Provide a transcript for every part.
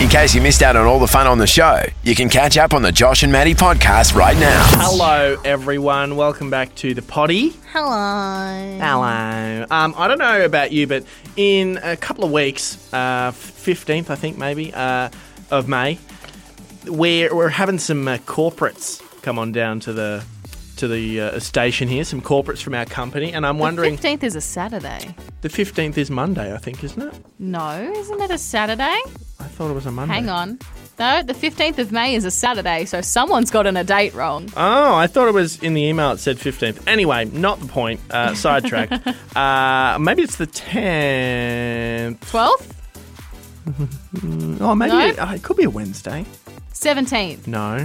case you missed out on all the fun on the show, you can catch up on the Josh and Maddie podcast right now. Hello, everyone. Welcome back to the potty. Hello. I don't know about you, but in a couple of weeks, 15th, I think, maybe, of May, we're having some corporates come on down to the station here, some corporates from our company, and I'm wondering... The 15th is a Saturday. The 15th is Monday, I think, isn't it? No, isn't it a Saturday? I thought it was a Monday. Hang on. No, the 15th of May is a Saturday, so someone's gotten a date wrong. Oh, I thought it was in the email it said 15th. Anyway, not the point. Sidetrack. Maybe it's the 10th. 12th? Oh, maybe No? it could be a Wednesday. 17th? No.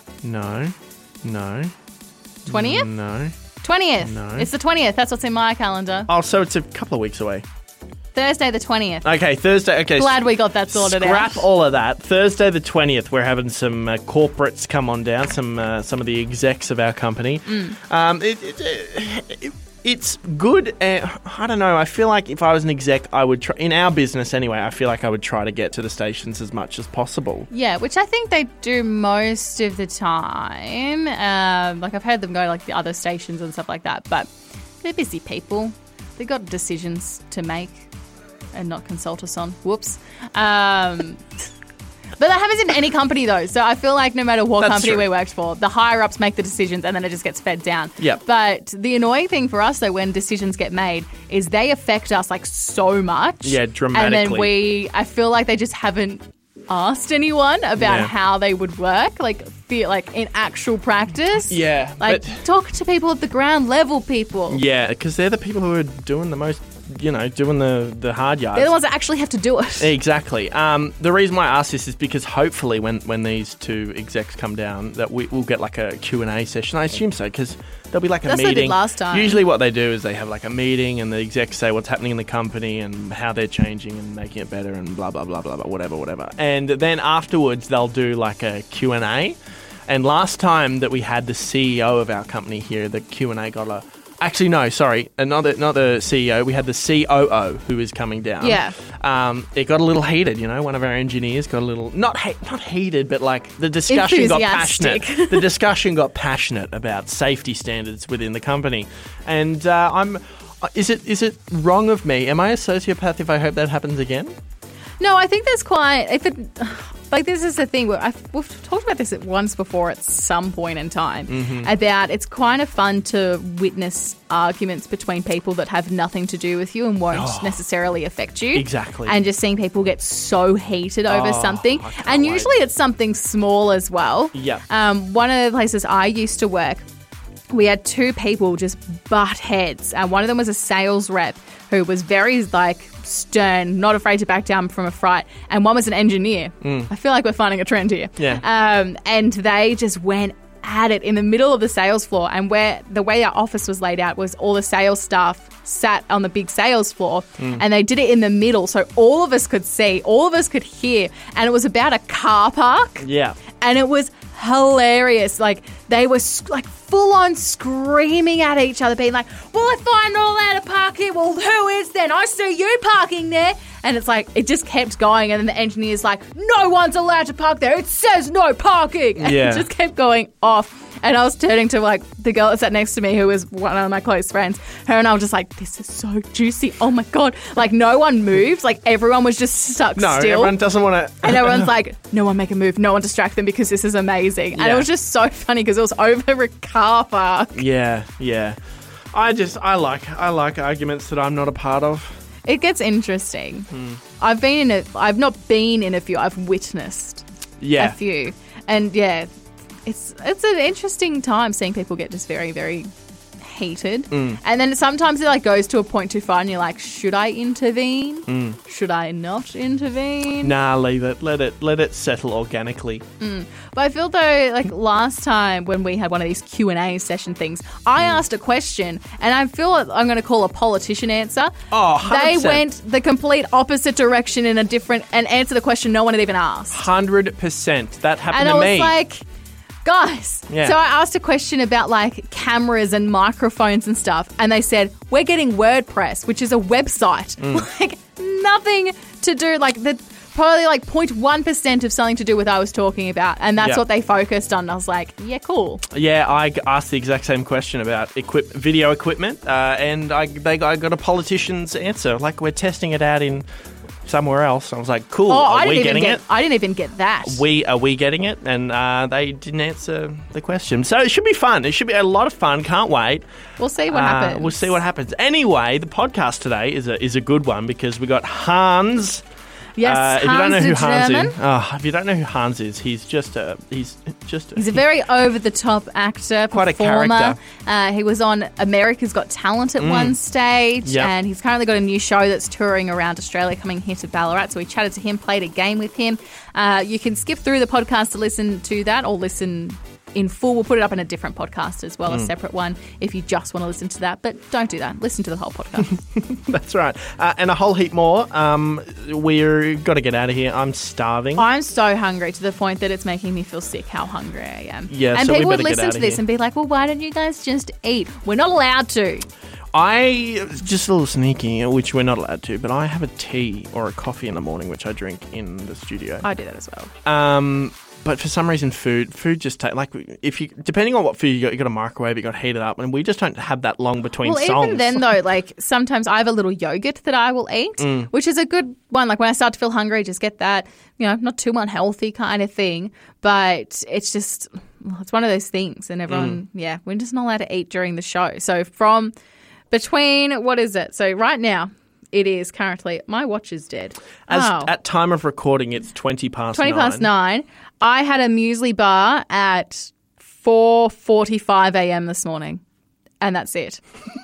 20th? No. 20th. No. It's the 20th. That's what's in my calendar. Oh, so it's a couple of weeks away. Thursday the 20th. Okay, Thursday. Okay, Glad we got that sorted out. Scrap all of that. Thursday the 20th, we're having some corporates come on down, some of the execs of our company. It's good. I don't know. I feel like if I was an exec, I would try, in our business anyway, I feel like I would try to get to the stations as much as possible. Yeah, which I think they do most of the time. Like I've heard them go like the other stations and stuff like that, but they're busy people. They've got decisions to make and not consult us on. Whoops. But that happens in any company, though. So I feel like no matter what That's company true. we worked for, the higher-ups make the decisions and then it just gets fed down. Yep. But the annoying thing for us, though, when decisions get made is they affect us, like, so much. Yeah, dramatically. And then I feel like they just haven't asked anyone about Yeah. how they would work, like in actual practice. Yeah, Like, but- talk to people at the ground level, people. Yeah, because they're the people who are doing the most, doing the hard yards. They're the ones that actually have to do it. Exactly. The reason why I ask this is because hopefully when these two execs come down, that we'll get like a Q&A session. I assume so, because there'll be like a That's what meeting. they did last time. Usually what they do is they have like a meeting and the execs say what's happening in the company and how they're changing and making it better and blah, blah, blah, blah, blah, whatever. And then afterwards they'll do like a Q&A. And last time that we had the CEO of our company here, the Q&A got a... Actually, no, sorry. Not the CEO. We had the COO who is coming down. Yeah. It got a little heated, One of our engineers got a little... Not heated, but like the discussion got passionate. Enthusiastic. The discussion got passionate about safety standards within the company. And Is it wrong of me? Am I a sociopath if I hope that happens again? No, I think there's quite... this is the thing where we've talked about this once before at some point in time about it's kind of fun to witness arguments between people that have nothing to do with you and won't necessarily affect you. Exactly. And just seeing people get so heated over something. And usually it's something small as well. Yeah. One of the places I used to work, we had two people just butt heads. One of them was a sales rep who was very stern, not afraid to back down from a fright, and one was an engineer. I feel like we're finding a trend here. Yeah. And they just went at it in the middle of the sales floor, and where the way our office was laid out was all the sales staff sat on the big sales floor, and they did it in the middle so all of us could see, all of us could hear, and it was about a car park. Yeah. And it was hilarious. They were full on screaming at each other, being like, well, if I'm not allowed to park here, well, who is then? I see you parking there. And it's it just kept going. And then the engineer's like, no one's allowed to park there. It says no parking. And Yeah. it just kept going off. And I was turning to the girl that sat next to me, who was one of my close friends. Her and I were just like, this is so juicy. Oh my God. No one moved. Everyone was just stuck No, still. everyone doesn't want to... And everyone's like, no one make a move, no one distract them because this is amazing. And Yeah. it was just so funny because it was over a car park. Yeah. I like arguments that I'm not a part of. It gets interesting. I've not been in a few, I've witnessed Yeah. a few. And yeah, it's an interesting time seeing people get just very, very heated. And then sometimes it goes to a point too far and you're like, should I intervene? Should I not intervene? Nah, leave it. Let it settle organically. But I feel though, last time when we had one of these Q&A session things, I asked a question and I feel I'm going to call a politician answer. Oh, 100%. They went the complete opposite direction and answered the question no one had even asked. 100%. That happened And to I me. was like, guys. Yeah. So I asked a question about cameras and microphones and stuff, and they said, we're getting WordPress, which is a website. Nothing to do, probably like 0.1% of something to do with what I was talking about. And that's Yeah. what they focused on. And I was like, yeah, cool. Yeah, I asked the exact same question about video equipment, and I got a politician's answer. Like, we're testing it out in somewhere else. I was like, cool. Are we getting it? I didn't even get that. Are we getting it? And they didn't answer the question. So it should be fun. It should be a lot of fun. Can't wait. We'll see what happens. We'll see what happens. Anyway, the podcast today is a good one because we got Hans. Yes, if you don't know who Hans German. is, if you don't know who Hans is, he's a very over-the-top actor, Quite a performer. character. He was on America's Got Talent at one stage, Yep. and he's currently got a new show that's touring around Australia, coming here to Ballarat. So we chatted to him, played a game with him. You can skip through the podcast to listen to that, or listen in full. We'll put it up in a different podcast as well, a separate one, if you just want to listen to that. But don't do that. Listen to the whole podcast. That's right. And a whole heap more. We're got to get out of here. I'm starving. I'm so hungry to the point that it's making me feel sick how hungry I am. Yeah, and so we people would better get listen out to of this here. and be like, well, why don't you guys just eat? We're not allowed to. I just a little sneaky, which we're not allowed to, but I have a tea or a coffee in the morning, which I drink in the studio. I do that as well. But for some reason, food just depending on what food you got to microwave, you got to heat it up, and we just don't have that long between songs. Well, even then though, like sometimes I have a little yogurt that I will eat, which is a good one. Like when I start to feel hungry, just get that. Not too unhealthy kind of thing, but it's just it's one of those things, and everyone, we're just not allowed to eat during the show. So from between what is it? So right now. It is currently, my watch is dead. At time of recording, it's 20 past 9. 20 past 9. I had a muesli bar at 4:45 a.m. this morning, and that's it.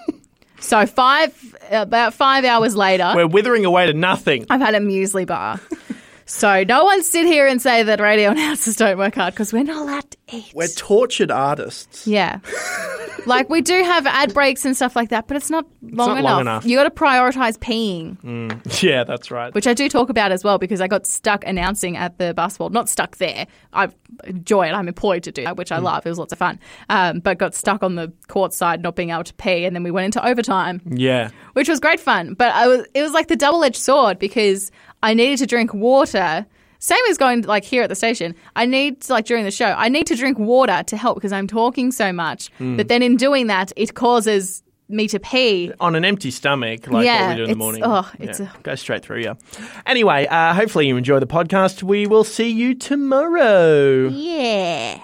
So about 5 hours later, We're withering away to nothing. I've had a muesli bar. So no one sit here and say that radio announcers don't work hard because we're not allowed to eat. We're tortured artists. Yeah. Like we do have ad breaks and stuff like that, but it's not long enough. You got to prioritize peeing. Yeah, that's right. Which I do talk about as well because I got stuck announcing at the basketball. Not stuck there. I enjoy it. I'm employed to do that, which I love. It was lots of fun. But got stuck on the court side not being able to pee, and then we went into overtime. Yeah. Which was great fun. But it was like the double-edged sword because I needed to drink water. Same as going like here at the station. I need to, like during the show, I need to drink water to help because I'm talking so much. But then in doing that, it causes me to pee. On an empty stomach, like what we do in the morning. Go straight through, yeah. Anyway, hopefully you enjoy the podcast. We will see you tomorrow. Yeah.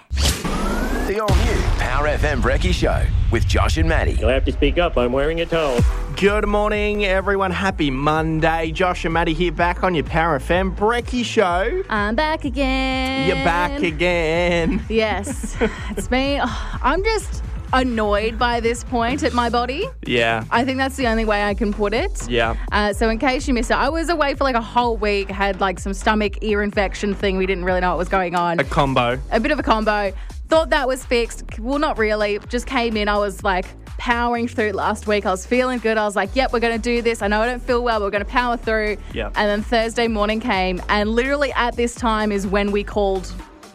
The all-new Power FM Brekkie Show with Josh and Maddie. You'll have to speak up. I'm wearing a towel. Good morning, everyone. Happy Monday. Josh and Maddie here back on your Power FM Brekkie Show. I'm back again. You're back again. Yes. It's me. I'm just annoyed by this point at my body. Yeah. I think that's the only way I can put it. Yeah. So in case you missed it, I was away for like a whole week, had like some stomach ear infection thing. We didn't really know what was going on. A combo. A bit of a combo. Thought that was fixed. Well, not really. Just came in. I was like powering through last week. I was feeling good. I was like, yep, we're going to do this. I know I don't feel well, but we're going to power through. Yep. And then Thursday morning came, and literally at this time is when we called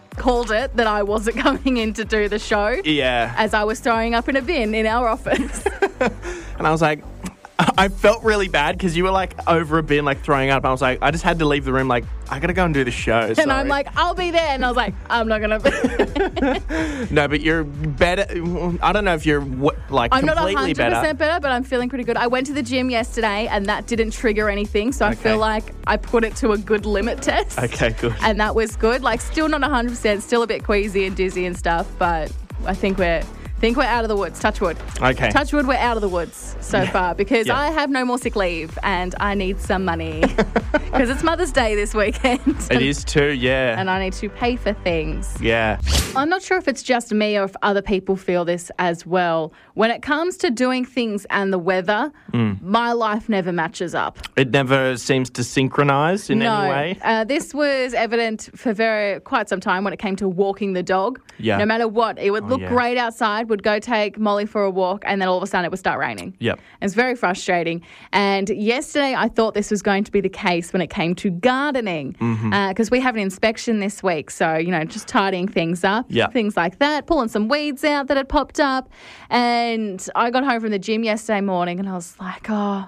it that I wasn't coming in to do the show. Yeah. As I was throwing up in a bin in our office. And I was like, I felt really bad because you were like over a bin, like throwing up. I was like, I just had to leave the room. Like, I got to go and do the show. And I'm like, I'll be there. And I was like, I'm not going to. No, but you're better. I don't know if you're like I'm not completely 100% better, but I'm feeling pretty good. I went to the gym yesterday and that didn't trigger anything. So I feel like I put it to a good limit test. Okay, good. And that was good. Like, still not 100%, still a bit queasy and dizzy and stuff. But I think we're out of the woods. Touch wood. Okay. Touch wood, we're out of the woods so far because I have no more sick leave and I need some money because it's Mother's Day this weekend. It is too, yeah. And I need to pay for things. Yeah. I'm not sure if it's just me or if other people feel this as well. When it comes to doing things and the weather, my life never matches up. It never seems to synchronise in any way? This was evident for quite some time when it came to walking the dog. Yeah. No matter what, it would look great outside, would go take Molly for a walk, and then all of a sudden it would start raining. Yep. It's very frustrating. And yesterday I thought this was going to be the case when it came to gardening because we have an inspection this week. So, just tidying things up, things like that, pulling some weeds out that had popped up. And I got home from the gym yesterday morning and I was like,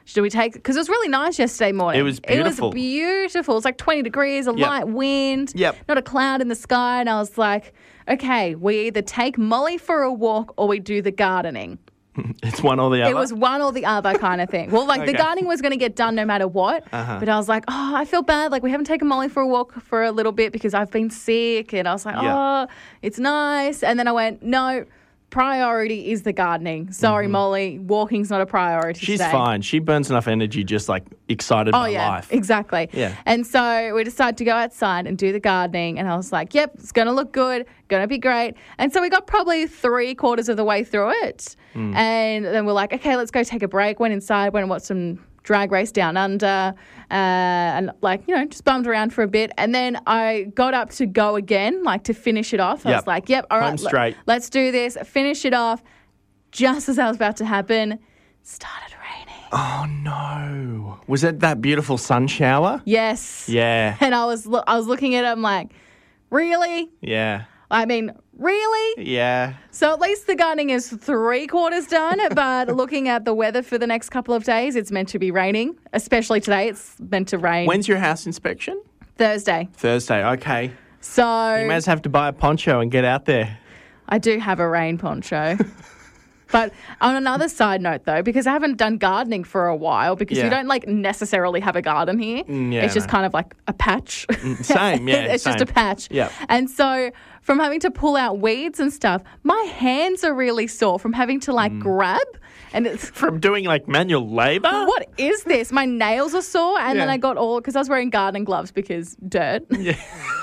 should we take... Because it was really nice yesterday morning. It was beautiful. It was beautiful. It was like 20 degrees, a light wind, not a cloud in the sky. And I was like, okay, we either take Molly for a walk or we do the gardening. It's one or the other? It was one or the other kind of thing. Well, like the gardening was going to get done no matter what. But I was like, oh, I feel bad. Like we haven't taken Molly for a walk for a little bit because I've been sick. And I was like, oh, it's nice. And then I went, no, priority is the gardening. Sorry, Molly, walking's not a priority She's today. fine. She burns enough energy just like excited by life. Exactly. Yeah. And so we decided to go outside and do the gardening. And I was like, yep, it's going to look good, going to be great. And so we got probably 3/4 of the way through it. And then we're like, okay, let's go take a break. Went inside, went and watched some Drag Race Down Under, and like, you know, just bummed around for a bit. And then I got up to go again, like to finish it off. I was like, yep, all right, straight. Let's do this, finish it off. Just as that was about to happen, started raining. Oh, no. Was it that beautiful sun shower? Yes. Yeah. And I was looking at it, I'm like, really? Yeah. I mean, really? Yeah. So at least the gardening is 3/4 done, but looking at the weather for the next couple of days, it's meant to be raining, especially today. It's meant to rain. When's your house inspection? Thursday. Thursday, okay. So You may have to buy a poncho and get out there. I do have a rain poncho. But on another side note, though, because I haven't done gardening for a while, because we don't like necessarily have a garden here. It's just kind of like a patch. Same, yeah. It's just a patch. Yeah. And so from having to pull out weeds and stuff, my hands are really sore from having to like grab. And it's From doing like manual labour? what is this? My nails are sore, and then Yeah. I got because I was wearing gardening gloves because dirt. Yeah.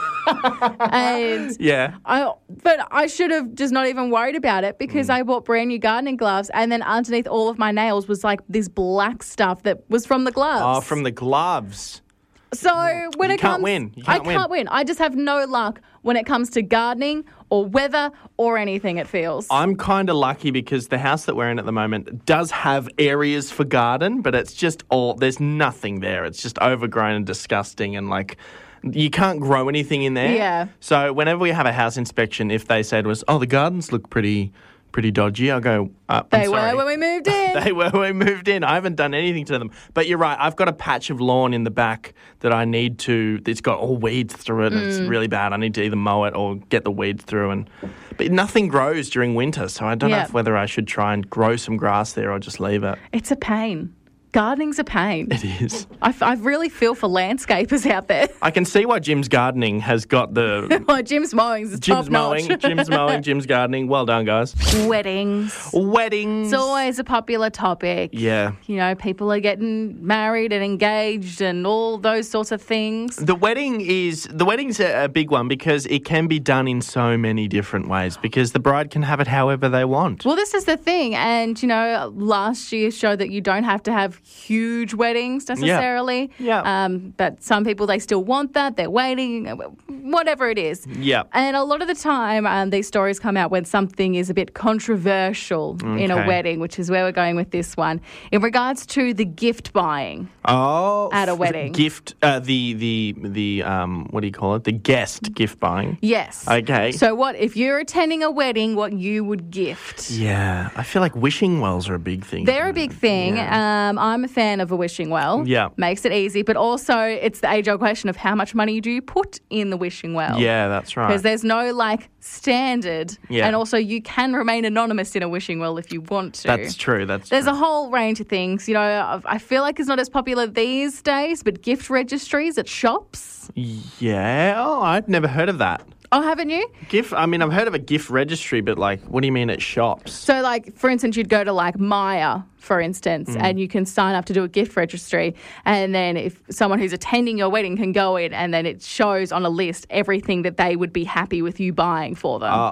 And Yeah. but I should have just not even worried about it because I bought brand new gardening gloves, and then underneath all of my nails was like this black stuff that was from the gloves. Oh, from the gloves. So when You it can't comes, win. You I can't win. can't win. I just have no luck when it comes to gardening or weather or anything. It feels. I'm kind of lucky because the house that we're in at the moment does have areas for garden, but it's just there's nothing there. It's just overgrown and disgusting, and like you can't grow anything in there. Yeah. So whenever we have a house inspection, if they say to us, "Oh, the gardens look pretty dodgy," I'll go, they I'm were sorry. when we moved in. They were when we moved in. I haven't done anything to them. But you're right. I've got a patch of lawn in the back that I need to. It's got all weeds through it, and it's really bad. I need to either mow it or get the weeds through. But nothing grows during winter, so I don't know whether I should try and grow some grass there or just leave it. It's a pain. Gardening's a pain. It is. I really feel for landscapers out there. I can see why Jim's gardening has got the Well, Jim's mowing's is top Jim's mowing, notch. Jim's mowing, Jim's gardening. Well done, guys. Weddings. Weddings. It's always a popular topic. Yeah. You know, people are getting married and engaged and all those sorts of things. The wedding's a big one because it can be done in so many different ways because the bride can have it however they want. Well, this is the thing. And, you know, last year showed that you don't have to have huge weddings necessarily. Yeah. But some people, they still want that. They're waiting, whatever it is. Yeah. And a lot of the time, these stories come out when something is a bit controversial in a Okay. wedding, which is where we're going with this one. In regards to the gift buying. Oh, At a wedding. gift, the what do you call it? The guest gift buying. Yes. Okay. So what, if you're attending a wedding, what you would gift? Yeah, I feel like wishing wells are a big thing. They're a big thing. Yeah. I'm a fan of a wishing well. Yeah. Makes it easy, but also it's the age-old question of how much money do you put in the wishing well? Yeah, that's right. Because there's no, like, standard. Yeah. And also you can remain anonymous in a wishing well if you want to. That's true. There's a whole range of things. You know, I feel like it's not as popular these days, but gift registries at shops. Yeah. Oh, I'd never heard of that. Oh, haven't you? I've heard of a gift registry, but like, what do you mean at shops? So, like, for instance, you'd go to, like, Maya, for instance, and you can sign up to do a gift registry. And then if someone who's attending your wedding can go in, and then it shows on a list everything that they would be happy with you buying for them.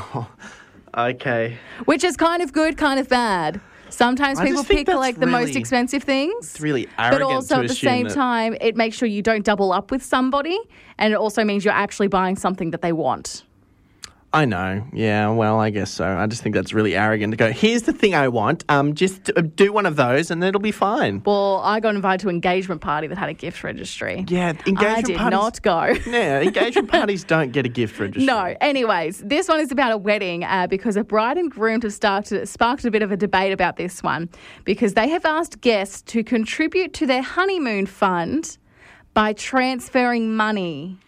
Okay. Which is kind of good, kind of bad. Sometimes I people just think pick, that's like, the most really- expensive things. It's really But arrogant also to at the assume same that- time, it makes sure you don't double up with somebody. And it also means you're actually buying something that they want. I know. Yeah, well, I guess so. I just think that's really arrogant to go, here's the thing I want. Just do one of those and it'll be fine. Well, I got invited to an engagement party that had a gift registry. Yeah, engagement I did parties, not go. Yeah, engagement parties don't get a gift registry. No. Anyways, this one is about a wedding because a bride and groom have sparked a bit of a debate about this one because they have asked guests to contribute to their honeymoon fund by transferring money.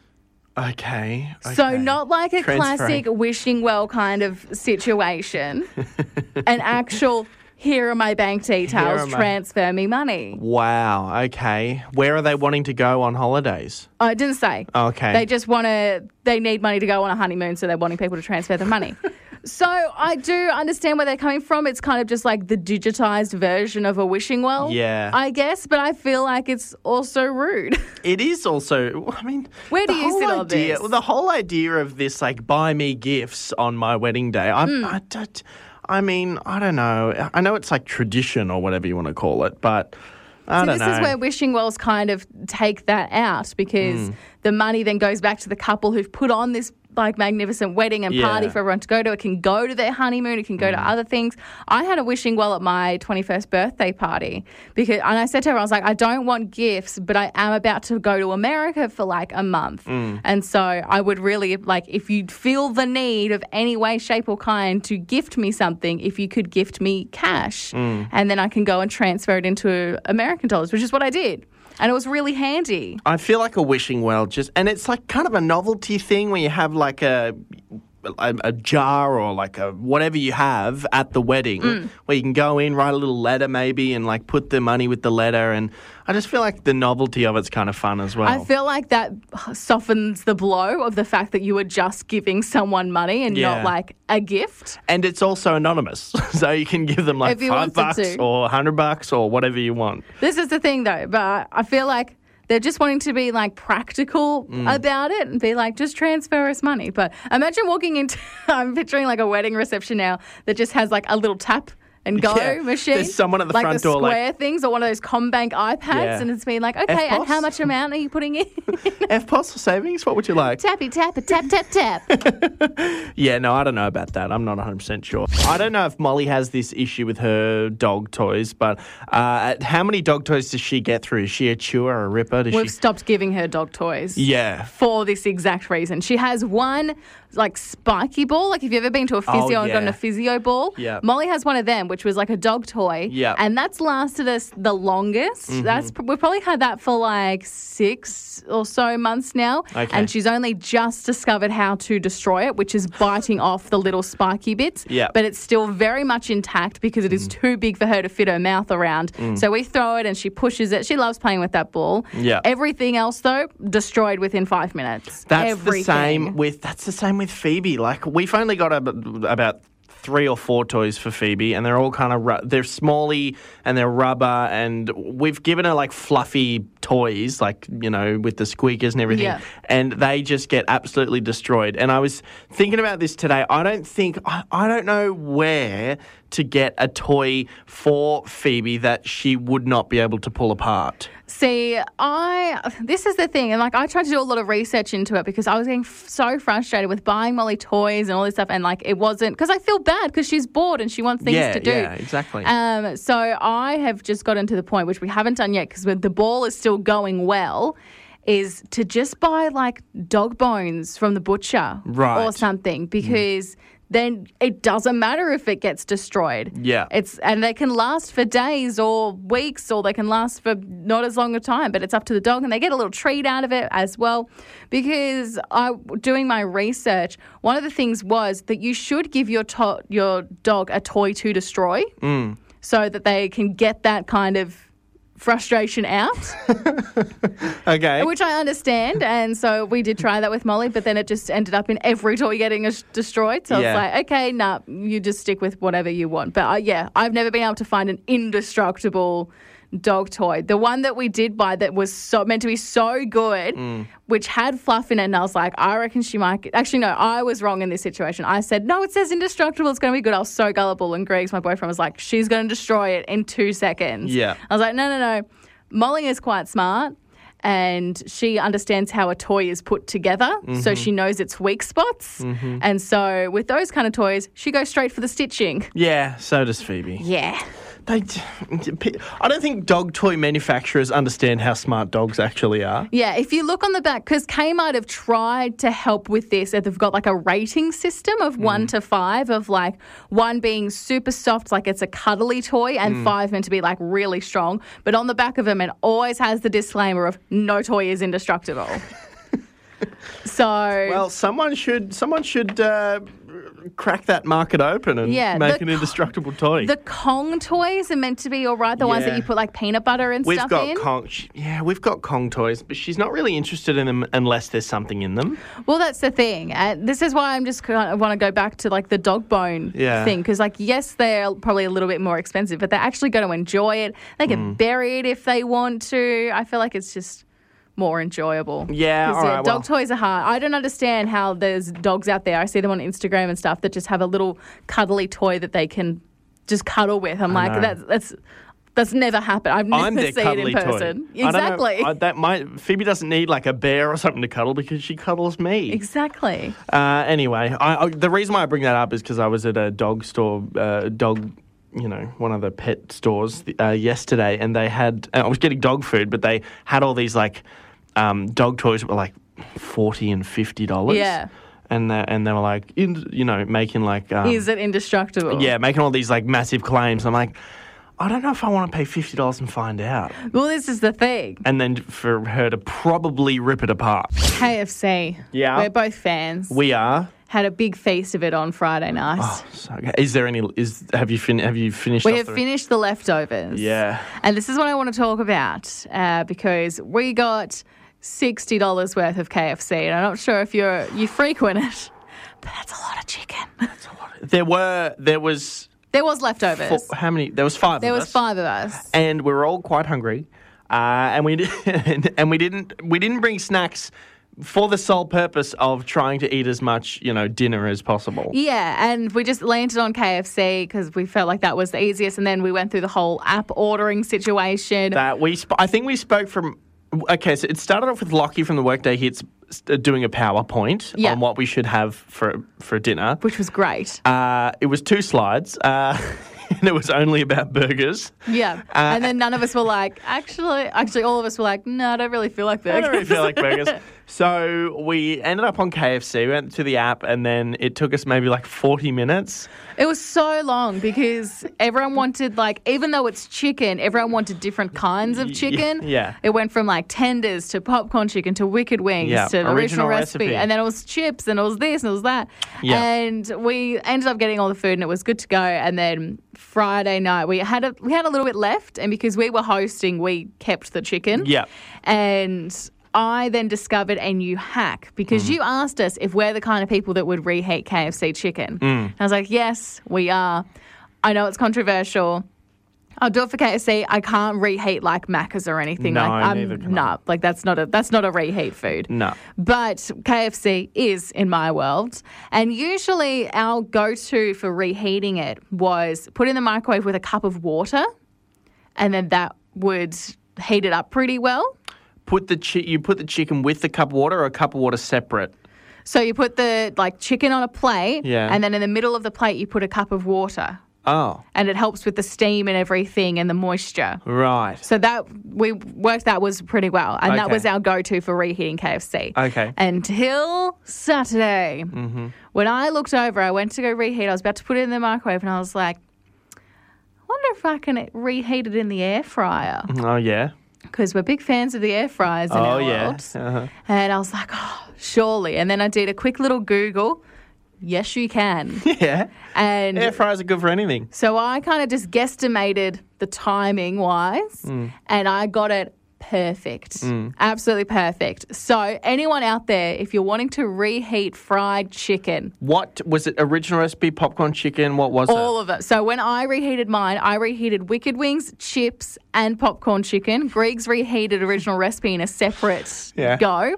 Okay. So not like a classic wishing well kind of situation. An actual, here are my bank details, transfer me money. Wow, okay. Where are they wanting to go on holidays? Oh, it didn't say. Okay. They just they need money to go on a honeymoon, so they're wanting people to transfer the money. So I do understand where they're coming from. It's kind of just like the digitized version of a wishing well, yeah, I guess. But I feel like it's also rude. It is also, I mean... Where do you sit on this? Well, the whole idea of this, like, buy me gifts on my wedding day, I mean, I don't know. I know it's like tradition or whatever you want to call it, but... I don't know. This is where wishing wells kind of take that out because the money then goes back to the couple who've put on this like magnificent wedding and party for everyone to go to. It can go to their honeymoon. It can go to other things. I had a wishing well at my 21st birthday party and I said to her, I was like, I don't want gifts, but I am about to go to America for like a month. And so I would really like, if you feel the need of any way, shape or kind to gift me something, if you could gift me cash and then I can go and transfer it into American dollars, which is what I did. And it was really handy. I feel like a wishing well and it's like kind of a novelty thing where you have like a jar or like a whatever you have at the wedding where you can go in, write a little letter maybe and like put the money with the letter, and I just feel like the novelty of it's kind of fun as well. I feel like that softens the blow of the fact that you were just giving someone money and not like a gift. And it's also anonymous, so you can give them like $5 or $100 or whatever you want. This is the thing though, but I feel like they're just wanting to be like practical about it and be like, just transfer us money. But imagine walking into, I'm picturing like a wedding reception now that just has like a little tap and go machine. There's someone at the front door like the square things or one of those Combank iPads and it's been like, okay, and how much amount are you putting in? FPOS or savings? What would you like? Tappy tap, tap, tap, tap. Yeah, no, I don't know about that. I'm not 100% sure. I don't know if Molly has this issue with her dog toys, but how many dog toys does she get through? Is she a chewer or a ripper? We've stopped giving her dog toys. Yeah. For this exact reason. She has one like spiky ball. Like, have you ever been to a physio and gotten a physio ball? Yeah. Molly has one of them, which was like a dog toy. Yeah. And that's lasted us the longest. We've probably had that for like 6 or so months now. Okay. And she's only just discovered how to destroy it, which is biting off the little spiky bits. Yeah. But it's still very much intact because it is too big for her to fit her mouth around. So we throw it and she pushes it. She loves playing with that ball. Yeah. Everything else, though, destroyed within 5 minutes. That's the same with Phoebe. Like, we've only got about 3 or 4 toys for Phoebe, and they're all kind of they're smally and they're rubber, and we've given her like fluffy toys, like, you know, with the squeakers and everything, and they just get absolutely destroyed. And I was thinking about this today. I don't know where to get a toy for Phoebe that she would not be able to pull apart. See, this is the thing, and like I tried to do a lot of research into it because I was getting so frustrated with buying Molly toys and all this stuff, and like it wasn't, because I feel bad because she's bored and she wants things to do. Yeah, exactly. So I have just gotten to the point, which we haven't done yet because the ball is still going well, is to just buy like dog bones from the butcher or something, because then it doesn't matter if it gets destroyed. Yeah. And they can last for days or weeks, or they can last for not as long a time, but it's up to the dog, and they get a little treat out of it as well. Because doing my research, one of the things was that you should give your dog a toy to destroy so that they can get that kind of frustration out. Okay. Which I understand. And so we did try that with Molly, but then it just ended up in every toy getting destroyed. So it's like, okay, nah, you just stick with whatever you want. But I've never been able to find an indestructible dog toy. The one that we did buy that was meant to be so good, which had fluff in it, and I was like, I reckon she might actually, no, I was wrong in this situation. I said, no, it says indestructible, it's going to be good. I was so gullible, and Greg's, my boyfriend, was like, she's going to destroy it in 2 seconds. Yeah. I was like, no. Molly is quite smart, and she understands how a toy is put together, so she knows its weak spots. And so with those kind of toys, she goes straight for the stitching. Yeah, so does Phoebe. Yeah. I don't think dog toy manufacturers understand how smart dogs actually are. Yeah, if you look on the back, because Kmart have tried to help with this, they've got like a rating system of 1 to 5, of like 1 being super soft, like it's a cuddly toy, and 5 meant to be like really strong. But on the back of them, it always has the disclaimer of no toy is indestructible. So, Well, someone should crack that market open and make an indestructible toy. the Kong toys are meant to be all right, the ones that Yeah. you put like peanut butter and We've stuff got in. Kong. We've got Kong toys, but she's not really interested in them unless there's something in them. Well, that's the thing. This is why I'm just kind of want to go back to like the dog bone thing, because like yes, they're probably a little bit more expensive, but they're actually going to enjoy it. They can bury it if they want to. I feel like it's just more enjoyable. Yeah, 'Cause, all right, dog toys are hard. I don't understand how there's dogs out there. I see them on Instagram and stuff that just have a little cuddly toy that they can just cuddle with. I'm like, know. that's never happened. I've I'm never their seen it cuddly in person. toy. Exactly. I don't know, Phoebe doesn't need like a bear or something to cuddle because she cuddles me. Exactly. Anyway, the reason why I bring that up is because I was at a dog store, one of the pet stores yesterday, and they had. I was getting dog food, but they had all these like dog toys that were like $40 and $50. Yeah. And they were like, making like Is it indestructible? yeah, making all these like massive claims. I'm like, I don't know if I want to pay $50 and find out. Well, this is the thing. And then for her to probably rip it apart. KFC. Yeah. We're both fans. We are. Had a big feast of it on Friday night. Oh, so good. Is there any? Have you finished? We off have the- finished the leftovers. Yeah. And this is what I want to talk about because we got $60 worth of KFC, and I'm not sure if you frequent it, but that's a lot of chicken. There was There was leftovers. how many? There was 5 There of was us. 5 of us. And we were all quite hungry, and we didn't bring snacks for the sole purpose of trying to eat as much dinner as possible. Yeah, and we just landed on KFC because we felt like that was the easiest, and then we went through the whole app ordering situation. I think we spoke from. Okay, so it started off with Lockie from the Workday Hits doing a PowerPoint on what we should have for dinner, which was great. It was 2 slides. And it was only about burgers. Yeah. And then none of us were like, actually, all of us were like, no, I don't really feel like burgers. I don't really feel like burgers. So we ended up on KFC, we went to the app, and then it took us maybe like 40 minutes. It was so long because everyone wanted, like, even though it's chicken, everyone wanted different kinds of chicken. Yeah. It went from, like, tenders to popcorn chicken to wicked wings to the original recipe. And then it was chips and it was this and it was that. Yeah. And we ended up getting all the food and it was good to go. And then Friday night, we had a little bit left. And because we were hosting, we kept the chicken. Yeah. And I then discovered a new hack because you asked us if we're the kind of people that would reheat KFC chicken. And I was like, yes, we are. I know it's controversial. I'll do it for KFC. I can't reheat like Macca's or anything. No, like neither can I. no, like that's not a reheat food. No. But KFC is in my world. And usually our go-to for reheating it was put in the microwave with a cup of water, and then that would heat it up pretty well. You put the chicken with the cup of water, or a cup of water separate? So you put the chicken on a plate, Yeah. and then in the middle of the plate you put a cup of water. Oh, And it helps with the steam and everything and the moisture. right. So that we worked that was pretty well. And that Okay. was our go-to for reheating KFC. Okay. Until Saturday. Mm-hmm. When I looked over, I went to go reheat. I was about to put it in the microwave and I was like, I wonder if I can reheat it in the air fryer. Oh, yeah. Because we're big fans of the air fryers in our world. Uh-huh. And I was like, oh, surely. And then I did a quick little Google. Yes, you can. Yeah. And Air fryers are good for anything. so I kind of just guesstimated the timing wise, and I got it perfect. Absolutely perfect. So anyone out there, if you're wanting to reheat fried chicken, What was it? Original recipe, popcorn chicken? What was it? all of it. So when I reheated mine, I reheated wicked wings, chips, and popcorn chicken. Greg's reheated original recipe in a separate go.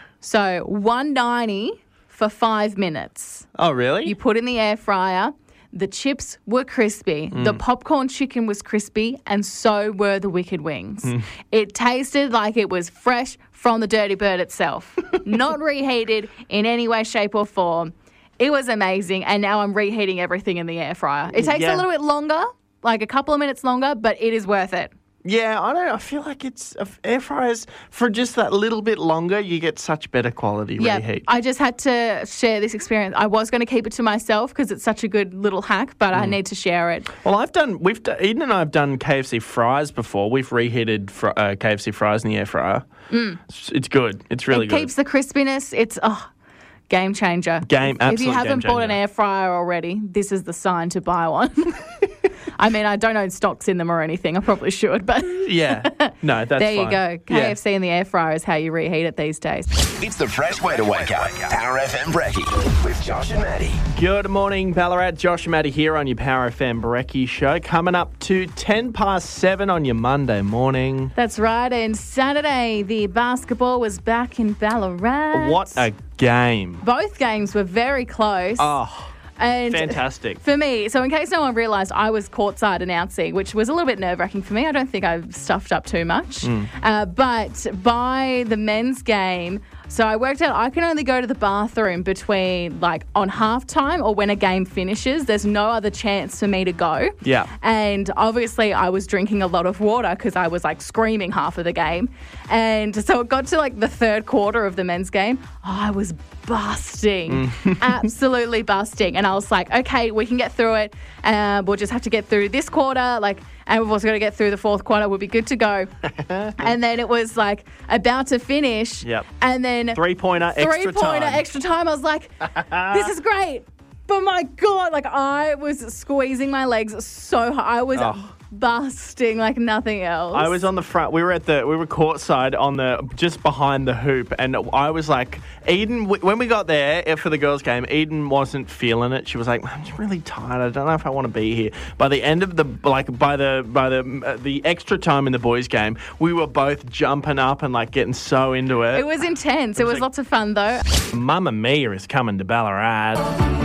So $1.90 for 5 minutes. Oh, really? You put in the air fryer. The chips were crispy. The popcorn chicken was crispy, and so were the Wicked Wings. It tasted like it was fresh from the Dirty Bird itself, not reheated in any way, shape, or form. It was amazing, and now I'm reheating everything in the air fryer. It takes a little bit longer, like a couple of minutes longer, but it is worth it. Yeah, I feel like it's air fryers for just that little bit longer. You get such better quality reheat. I just had to share this experience. I was going to keep it to myself because it's such a good little hack, but I need to share it. Well, Eden and I have done KFC fries before. We've reheated KFC fries in the air fryer. It's good. It's really good. It keeps the crispiness. It's game changer. If you haven't bought an air fryer already, this is the sign to buy one. I mean, I don't own stocks in them or anything. I probably should, but... Yeah. No, that's there you fine. go. KFC in the air fryer is how you reheat it these days. It's the fresh way to wake up. Power FM Brekkie with Josh and Maddie. Good morning, Ballarat. Josh and Maddie here on your Power FM Brekkie show. Coming up to 7:10 on your Monday morning. That's right. And Saturday, the basketball was back in Ballarat. What a game. Both games were very close. Oh, and fantastic. For me, so in case no one realised, I was courtside announcing, which was a little bit nerve-wracking for me. I don't think I've stuffed up too much. But by the men's game, so I worked out I can only go to the bathroom between, like, on halftime or when a game finishes. There's no other chance for me to go. Yeah. And obviously I was drinking a lot of water because I was, like, screaming half of the game. And so it got to, like, the third quarter of the men's game. I was busting. Absolutely busting. And I was like, okay, we can get through it. We'll just have to get through this quarter, and we've also got to get through the fourth quarter. We'll be good to go. And then it was like about to finish. Yep. And then Three-pointer extra time. I was like, this is great. But my God, like I was squeezing my legs so hard. I was busting like nothing else. I was on the front. We were courtside just behind the hoop, and I was like, Eden. When we got there for the girls' game, Eden wasn't feeling it. She was like, I'm just really tired. I don't know if I want to be here. By the end of the extra time in the boys' game, we were both jumping up and like getting so into it. It was intense. It was lots of fun though. Mamma Mia is coming to Ballarat.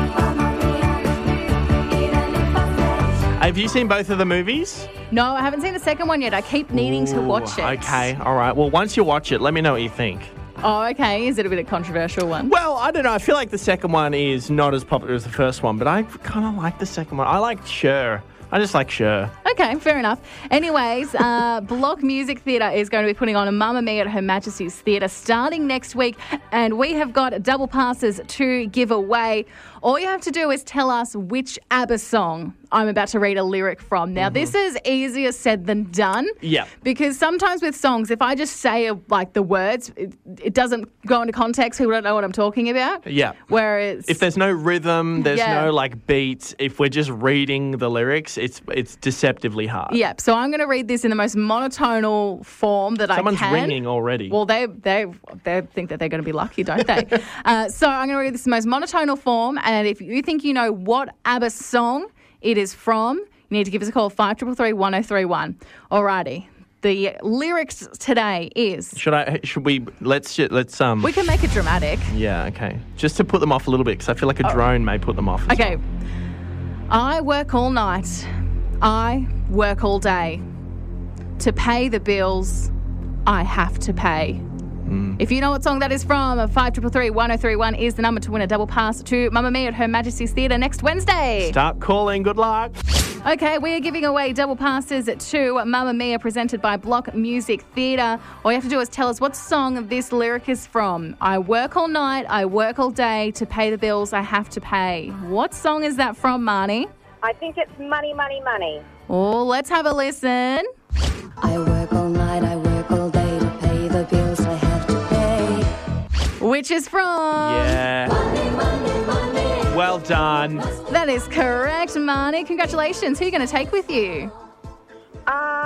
Have you seen both of the movies? No, I haven't seen the second one yet. I keep needing to watch it. Okay, all right. Well, once you watch it, let me know what you think. Oh, okay. Is it a bit of a controversial one? Well, I don't know. I feel like the second one is not as popular as the first one, but I kind of like the second one. I like Cher. I just like Cher. Okay, fair enough. Anyways, Block Music Theatre is going to be putting on a Mamma Mia at Her Majesty's Theatre starting next week, and we have got double passes to give away. All you have to do is tell us which ABBA song I'm about to read a lyric from. Now, this is easier said than done. Yeah. Because sometimes with songs, if I just say like the words, it doesn't go into context. People don't know what I'm talking about. Yeah. Whereas if there's no rhythm, there's no like beats. If we're just reading the lyrics, it's deceptively hard. Yeah. So I'm going to read this in the most monotonal form that Someone's I can. Someone's ringing already. Well, they think that they're going to be lucky, don't they? So I'm going to read this in the most monotonal form. And if you think you know what ABBA song it is from, you need to give us a call, 5333-1031. Alrighty. The lyrics today is... Should we... Let's... We can make it dramatic. Yeah, okay. Just to put them off a little bit, because I feel like a drone may put them off as okay. well. I work all night. I work all day. To pay the bills, I have to pay. If you know what song that is from, 5333-1031 is the number to win a double pass to Mamma Mia at Her Majesty's Theatre next Wednesday. Start calling. Good luck. Okay, we are giving away double passes to Mamma Mia presented by Block Music Theatre. All you have to do is tell us what song this lyric is from. I work all night, I work all day. To pay the bills, I have to pay. What song is that from, Marnie? I think it's Money, Money, Money. Oh, let's have a listen. I work all night, I work all day to pay the bills I have to pay. Which is from... Yeah. Money, money, money. Well done. That is correct, Marnie. Congratulations. Who are you going to take with you?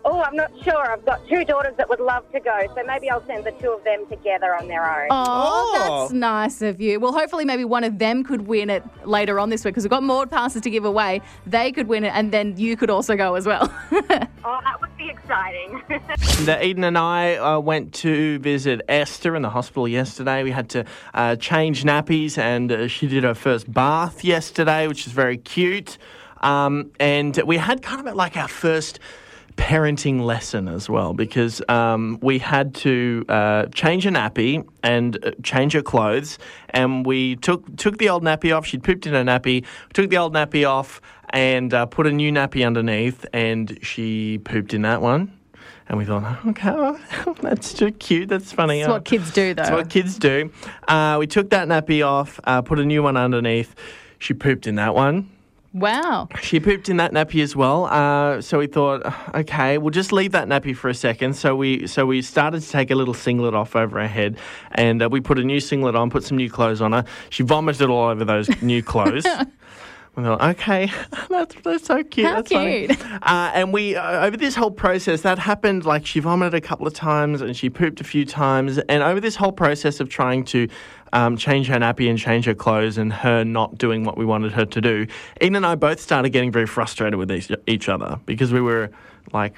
Oh, I'm not sure. I've got 2 daughters that would love to go, so maybe I'll send the 2 of them together on their own. Oh, Oh. that's nice of you. Well, hopefully maybe one of them could win it later on this week because we've got Maud passes to give away. They could win it and then you could also go as well. Oh, that would be exciting. Eden and I went to visit Esther in the hospital yesterday. We had to change nappies, and she did her first bath yesterday, which is very cute. And we had kind of like our first parenting lesson as well, because we had to change a nappy and change her clothes, and we took the old nappy off. She'd pooped in her nappy, took the old nappy off and put a new nappy underneath, and she pooped in that one. And we thought, okay, that's too cute. That's funny. That's what kids do, though. That's what kids do. We took that nappy off, put a new one underneath. She pooped in that one. Wow. She pooped in that nappy as well. So we thought, okay, we'll just leave that nappy for a second. So we started to take a little singlet off over her head, and we put a new singlet on, put some new clothes on her. She vomited all over those new clothes. We thought, okay, that's so cute. How that's cute. Funny. And we, over this whole process, that happened, like she vomited a couple of times and she pooped a few times. And over this whole process of trying to change her nappy and change her clothes and her not doing what we wanted her to do, Eden and I both started getting very frustrated with each other, because we were like,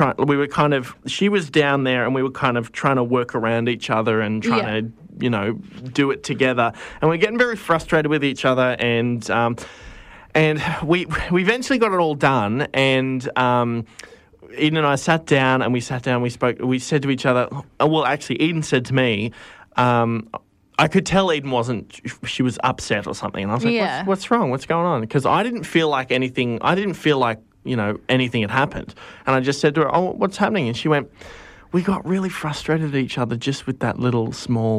she was down there and we were kind of trying to work around each other and trying to, do it together. And we're getting very frustrated with each other, and we eventually got it all done, and Eden and I sat down and we spoke. We said to each other, well, actually, Eden said to me, I could tell Eden she was upset or something. And I was like, what's wrong? What's going on? Because I didn't feel like anything had happened. And I just said to her, oh, what's happening? And she went, we got really frustrated at each other just with that little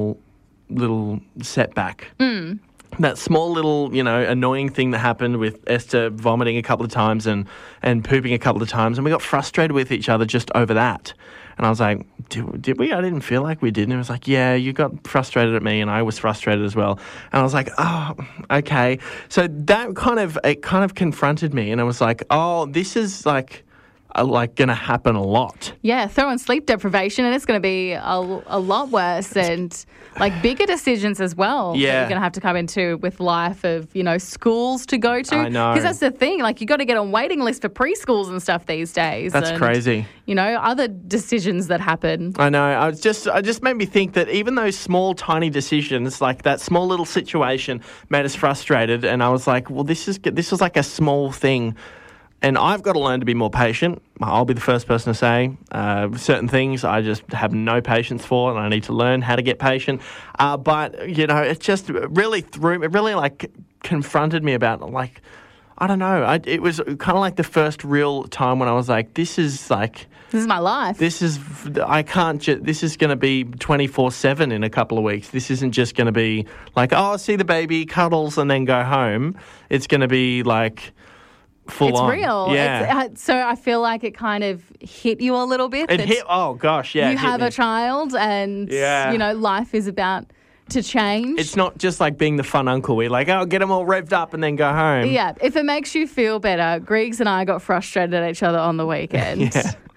setback. That small little, annoying thing that happened with Esther vomiting a couple of times and pooping a couple of times. And we got frustrated with each other just over that. And I was like, did we? I didn't feel like we did. And it was like, yeah, you got frustrated at me and I was frustrated as well. And I was like, oh, okay. So that kind of confronted me. And I was like, oh, this is like going to happen a lot. Yeah, throw in sleep deprivation and it's going to be a lot worse, and like bigger decisions as well that you're going to have to come into with life of, schools to go to. I know. Because that's the thing, like you got to get on waiting lists for preschools and stuff these days. That's crazy. Other decisions that happen. I know. I just made me think that even those small, tiny decisions, like that small little situation, made us frustrated. And I was like, well, this is like a small thing. And I've got to learn to be more patient. I'll be the first person to say certain things I just have no patience for, and I need to learn how to get patient. But it just really confronted me about, like, I don't know. It was kind of like the first real time when I was like, this is my life. This is going to be 24/7 in a couple of weeks. This isn't just going to be like, oh, see the baby, cuddles, and then go home. It's going to be like full on. It's real. Yeah. So I feel like it kind of hit you a little bit. It hit. Oh gosh, yeah. You have a child, and life is about to change. It's not just like being the fun uncle. We're like, oh, get them all revved up and then go home. Yeah. If it makes you feel better, Griggs and I got frustrated at each other on the weekend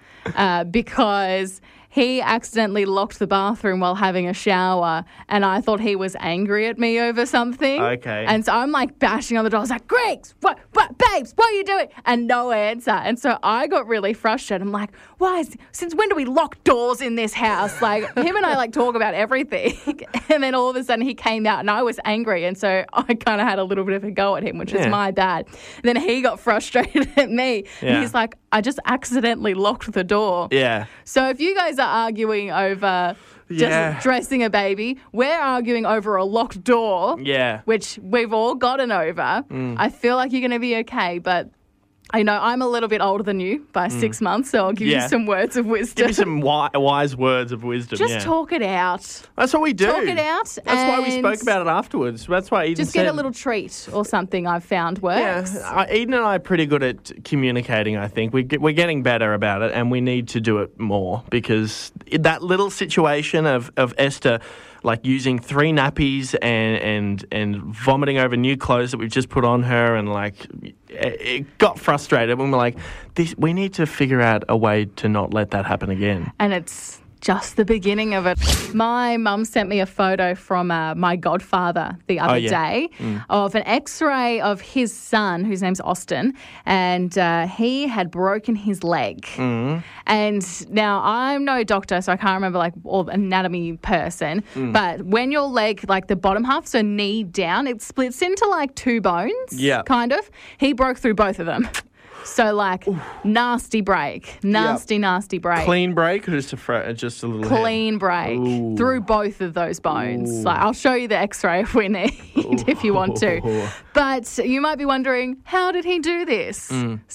because he accidentally locked the bathroom while having a shower, and I thought he was angry at me over something. Okay. And so I'm like bashing on the door. I was like, Griggs, what, babes, what are you doing? And no answer. And so I got really frustrated. I'm like, since when do we lock doors in this house? Like, him and I like talk about everything. And then all of a sudden he came out and I was angry. And so I kind of had a little bit of a go at him, which is my bad. And then he got frustrated at me. Yeah. And he's like, I just accidentally locked the door. Yeah. So if you guys are arguing over just dressing a baby, we're arguing over a locked door, which we've all gotten over. I feel like you're going to be okay, but I know I'm a little bit older than you by 6 months, so I'll give you some words of wisdom. Give me some wise words of wisdom. Just talk it out. That's what we do. Talk it out. That's why we spoke about it afterwards. That's why Eden just get a little treat or something. I've found works. Yeah, Eden and I are pretty good at communicating. I think we're getting better about it, and we need to do it more, because that little situation of Esther like using 3 nappies and vomiting over new clothes that we've just put on her, and like it got frustrated when we're like, we need to figure out a way to not let that happen again. And it's just the beginning of it. My mum sent me a photo from my godfather the other day of an X-ray of his son, whose name's Austin, and he had broken his leg. And now I'm no doctor, so I can't remember like all anatomy person, but when your leg, like the bottom half, so knee down, it splits into like 2 bones, kind of. He broke through both of them. So, like, nasty break. Nasty break. Clean break or just a little Clean break through both of those bones. Like, I'll show you the X-ray if we need, if you want to. But you might be wondering, how did he do this?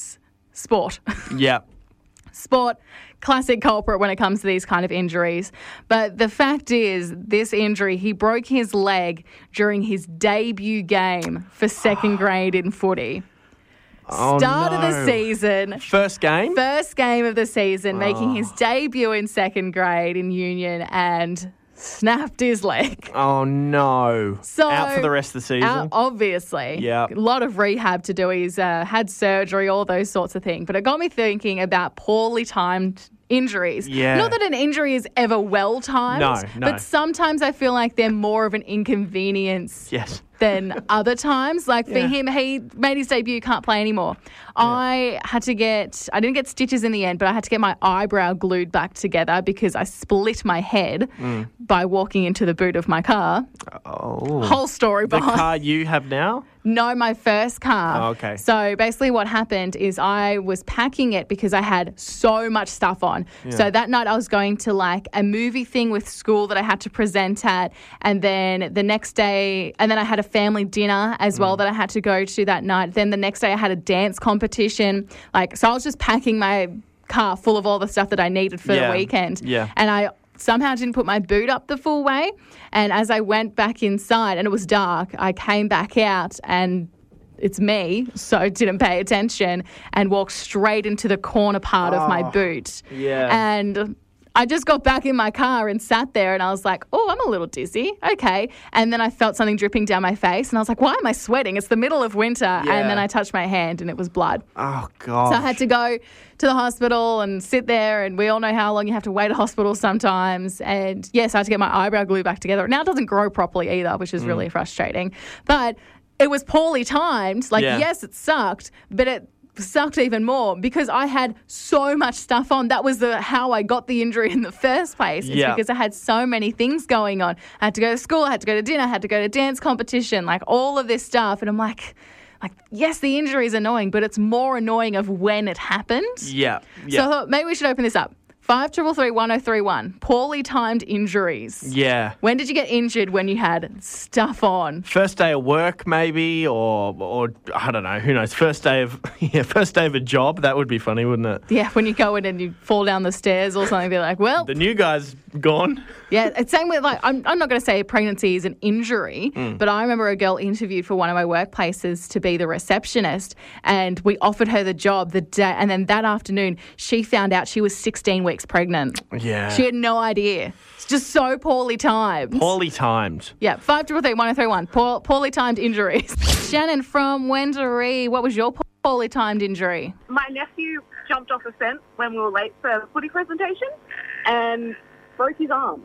Sport. Yeah. Sport, classic culprit when it comes to these kind of injuries. But the fact is, this injury, he broke his leg during his debut game for second grade in footy. Start of the season. First game? First game of the season, making his debut in second grade in Union, and snapped his leg. Oh, no. So out for the rest of the season? Out, obviously. Yeah. A lot of rehab to do. He's had surgery, all those sorts of things. But it got me thinking about poorly timed injuries. Yeah. Not that an injury is ever well timed. No. But sometimes I feel like they're more of an inconvenience. Yes. Than other times. Like for him, he made his debut, can't play anymore. I didn't get stitches in the end, but I had to get my eyebrow glued back together because I split my head by walking into the boot of my car. Oh. Whole story behind. The car you have now? No, my first car. Oh, okay. So basically what happened is I was packing it because I had so much stuff on. Yeah. So that night I was going to like a movie thing with school that I had to present at, and then the next day, and then I had a family dinner as well that I had to go to that night. Then the next day I had a dance competition. So I was just packing my car full of all the stuff that I needed for the weekend. Yeah. And I somehow didn't put my boot up the full way. And as I went back inside, and it was dark, I came back out and it's me, so didn't pay attention and walked straight into the corner part of my boot. Yeah. And I just got back in my car and sat there and I was like, oh, I'm a little dizzy. Okay. And then I felt something dripping down my face and I was like, why am I sweating? It's the middle of winter. Yeah. And then I touched my hand and it was blood. Oh, God. So I had to go to the hospital and sit there, and we all know how long you have to wait at hospital sometimes. And yes, I had to get my eyebrow glue back together. Now it doesn't grow properly either, which is really frustrating. But it was poorly timed. Yes, it sucked, but it sucked even more because I had so much stuff on. That was how I got the injury in the first place. It's because I had so many things going on. I had to go to school, I had to go to dinner, I had to go to dance competition, like all of this stuff. And I'm like, yes, the injury is annoying, but it's more annoying of when it happened. Yeah. So I thought maybe we should open this up. 533-1031. Poorly timed injuries. Yeah. When did you get injured when you had stuff on? First day of work, maybe, or I don't know. Who knows? First day of a job. That would be funny, wouldn't it? Yeah, when you go in and you fall down the stairs or something, they're like, well, the new guy's gone. Yeah, it's same with I'm not going to say pregnancy is an injury, but I remember a girl interviewed for one of my workplaces to be the receptionist, and we offered her the job the day, and then that afternoon she found out she was 16 weeks pregnant. Yeah. She had no idea. It's just so poorly timed. Poorly timed. Yeah, 533-1031. Poorly timed injuries. Shannon from Wendouree, what was your poorly timed injury? My nephew jumped off a fence when we were late for the footy presentation and broke his arm.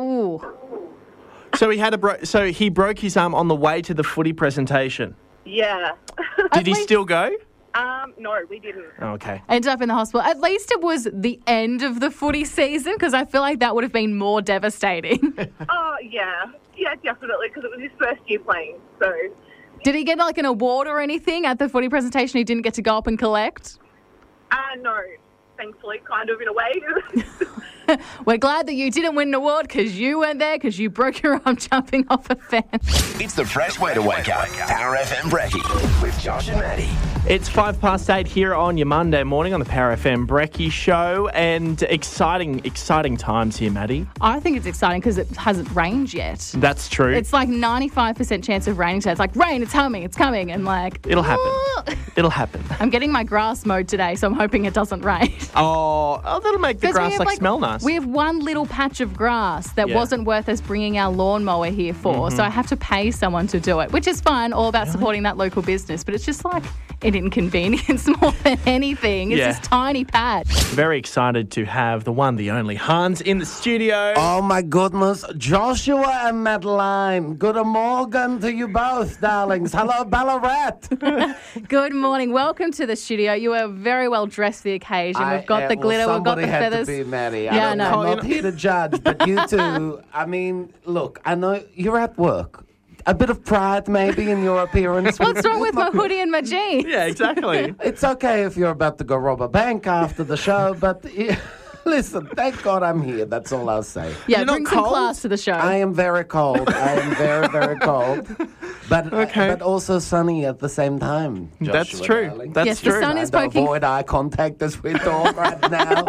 So he broke his arm on the way to the footy presentation. Yeah. Did he still go? No, we didn't. Okay. Ended up in the hospital. At least it was the end of the footy season, because I feel like that would have been more devastating. Oh, yeah. Yeah, definitely, because it was his first year playing, so... Did he get like an award or anything at the footy presentation he didn't get to go up and collect? No, thankfully, kind of, in a way. We're glad that you didn't win an award because you weren't there because you broke your arm jumping off a fence. It's the fresh way to wake up. Power FM Brekkie with Josh and Maddie. It's 8:05 here on your Monday morning on the Power FM Brekkie Show, and exciting times here, Maddie. I think it's exciting because it hasn't rained yet. That's true. It's like 95% chance of raining today. It's like, rain, it's coming. And like... It'll happen. It'll happen. I'm getting my grass mowed today, so I'm hoping it doesn't rain. Oh, that'll make the grass smell nice. grass. We have one little patch of grass that Yeah. wasn't worth us bringing our lawnmower here for, so I have to pay someone to do it, which is fine, all about supporting that local business, but it's just like an inconvenience more than anything. It's Yeah. this tiny patch. Very excited to have the one, the only Hans in the studio. Oh my goodness, Joshua and Madeline. Good morning to you both, darlings. Hello, Ballarat. Good morning. Welcome to the studio. You are very well dressed for the occasion. We've got the glitter, we've got the had feathers. To be Maddie. Yeah, I'm no. not here to judge, but you two, I mean, look, I know you're at work. A bit of pride maybe in your appearance. What's wrong with my hoodie and my jeans? Yeah, exactly. It's okay if you're about to go rob a bank after the show, but listen, thank God I'm here. That's all I'll say. Yeah, You're not bring some cold? class to the show. I am very cold. I am very, very cold. But also sunny at the same time. That's Joshua, true. darling. That's Yes, the true. sun is Trying to poking. avoid eye contact as we talk right now.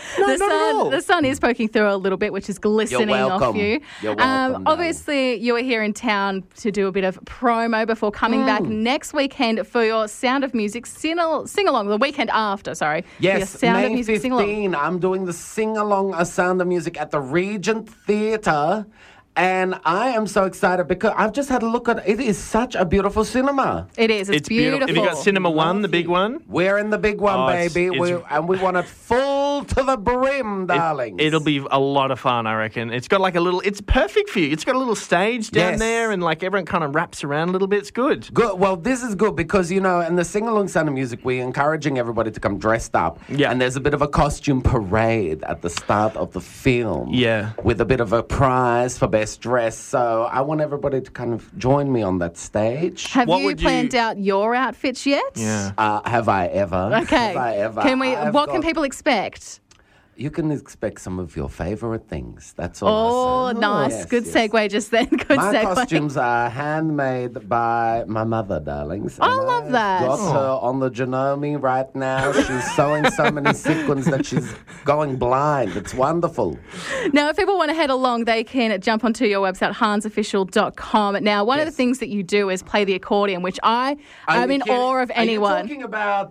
The sun is poking through a little bit, which is glistening off welcome. you. You're welcome, Obviously, you are here in town to do a bit of promo before coming back next weekend for your Sound of Music sing-along, the weekend after, sorry. For your Yes, Sound May of Music 15, sing-along. I'm doing the sing-along A Sound of Music at the Regent Theatre. And I am so excited because I've just had a look at it. It is such a beautiful cinema. It is. It's beautiful. Have you got Cinema One, the big one? We're in the big one, Oh, it's- baby. it's- And we want it full to the brim, darlings. It'll be a lot of fun, I reckon. It's got like a little, it's perfect for you. It's got a little stage down Yes. there and like everyone kind of wraps around a little bit. It's good. Good. Well, this is good because, you know, in the sing-along Sound of Music, we're encouraging everybody to come dressed up. Yeah. And there's a bit of a costume parade at the start of the film. Yeah. With a bit of a prize for best dress. So I want everybody to kind of join me on that stage. Have What you would you- planned out your outfits yet? Yeah. Have I ever? Okay. Have I ever? Can we? I've What can got- people expect? You can expect some of your favourite things. That's all Oh, I say. nice. Yes, Good yes. segue just then. Good My segue. costumes are handmade by my mother, darlings. I And love I've that. Got her on the Genome right now. She's sewing so many sequins that she's going blind. It's wonderful. Now, if people want to head along, they can jump onto your website, hansofficial.com. Now, one of the things that you do is play the accordion, which I'm in awe of anyone. Are you talking about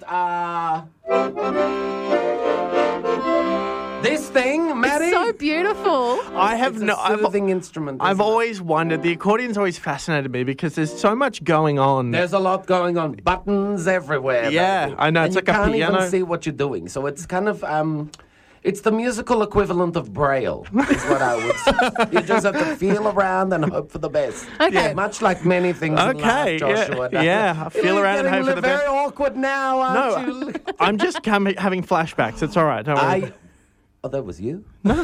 this thing, Maddie? It's so beautiful. I have It's a no. soothing instrument. I've isn't it? always wondered. The accordion's always fascinated me because there's so much going on. There's a lot going on. Buttons everywhere. Yeah, baby. I know, And it's you like a can't piano. even see what you're doing. So it's kind of it's the musical equivalent of Braille, is what I would say. You just have to feel around and hope for the best. Okay. Yeah, much like many things in Okay, life, Joshua. yeah, I feel You're around and getting hope for the very best. awkward now, aren't No, you? I'm just having flashbacks. It's all right. Don't worry. Oh, that was you? Well,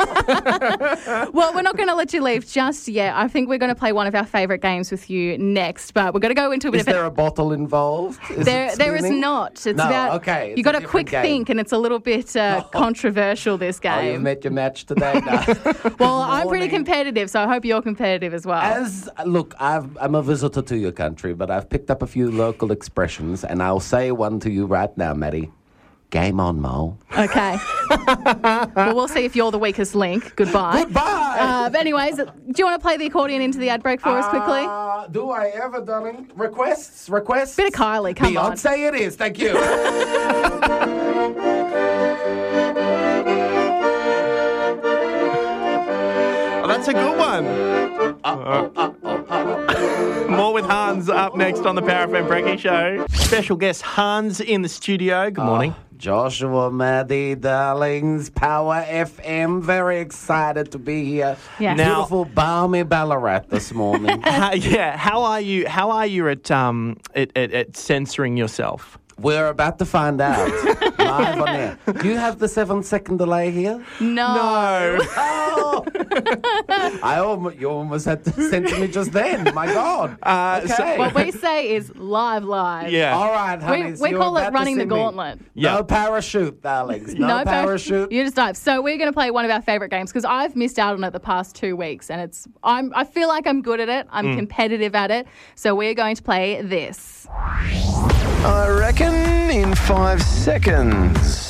we're not going to let you leave just yet. I think we're going to play one of our favourite games with you next, but we're going to go into a bit Is of there a bottle involved? There is spinning? not. It's No, about okay, it's you got a to quick different game. think, and it's a little bit controversial. This Oh, you've game. met your match today. No. Well, I'm pretty Morning. competitive, so I hope you're competitive as well. Look, I'm a visitor to your country, but I've picked up a few local expressions, and I'll say one to you right now, Maddie. Game on, Mo. Okay. Well, we'll see if you're the weakest link. Goodbye. Goodbye. But anyways, do you want to play the accordion into the ad break for us quickly? Do I ever, darling? Requests? Requests? Bit of Kylie, come on. Beyonce it is. Thank you. Oh, that's a good one. More with Hans up next on the Power FM Brekkie Show. Special guest Hans in the studio. Good morning. Joshua, Maddie, darlings, Power FM. Very excited to be here. Yes. Now- Beautiful, balmy Ballarat this morning. How are you? How are you at censoring yourself? We're about to find out. Live on air. Do you have the 7-second delay here? No. Oh! You almost had to censor me just then. My God. Okay. What we say is live. Yeah. All right, honey. We call it running the gauntlet. Yeah. No parachute, darlings. No parachute. You just dive. So we're going to play one of our favourite games because I've missed out on it the past 2 weeks, and I feel like I'm good at it. I'm competitive at it. So we're going to play this. I reckon in 5 seconds.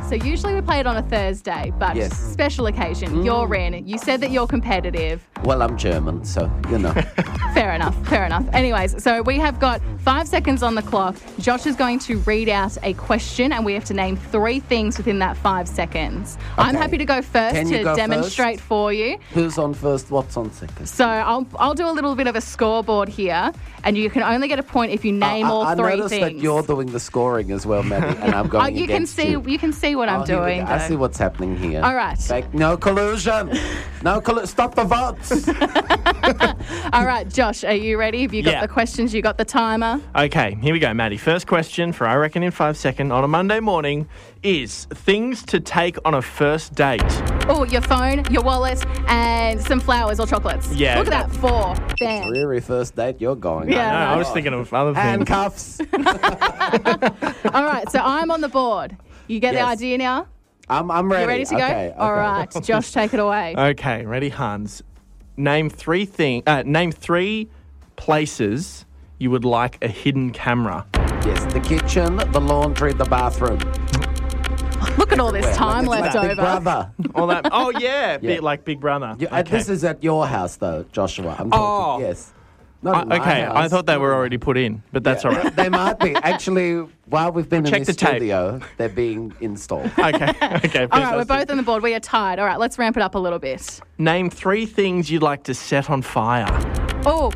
So usually we play it on a Thursday, but Yes. special occasion. You're in. You said that you're competitive. Well, I'm German, so, you know. Fair enough. Anyways, so we have got 5 seconds on the clock. Josh is going to read out a question and we have to name 3 things within that 5 seconds. I'm Okay. happy to go first Can you to go demonstrate for you. Who's on first? What's on second? So I'll do a little bit of a scoreboard here, and you can only get a point if you name all I 3 noticed things. that you're doing the scoring as well, Maddie, and I'm going you can against see you. you can see what I'm Here we doing. go. I though. see what's happening here. All right. No collusion. Stop the votes. All right, Josh, are you ready? Have you got Yeah. the questions? You got the timer? Okay, here we go, Maddie. First question for I reckon in 5 seconds on a Monday morning is things to take on a first date. Oh, your phone, your wallet, and some flowers or chocolates. Yeah, Look at that. 4. Bam. Dreary first date you're going Yeah. on. No, I was thinking of other things. Handcuffs. All right, so I'm on the board. You get the Yes. idea now? I'm ready. You ready to go? Okay, All okay. right, Josh, take it away. Okay, ready, Hans. Name 3 name 3 places you would like a hidden camera. Yes, the kitchen, the laundry, the bathroom. Look at all this time Like left Big over. Brother. Oh, that. Oh, yeah, Yeah. bit like Big Brother. Yeah, Okay. This is at your house, though, Joshua. I'm talking. Oh. Yes. Not in my Okay, I house. thought they were already put in, but that's all right. They might be. Actually, while we've been Check in the the tape. studio, they're being installed. Okay, okay. All right, we're fantastic. both on the board. We are tied. All right, let's ramp it up a little bit. Name 3 things you'd like to set on fire. Oh,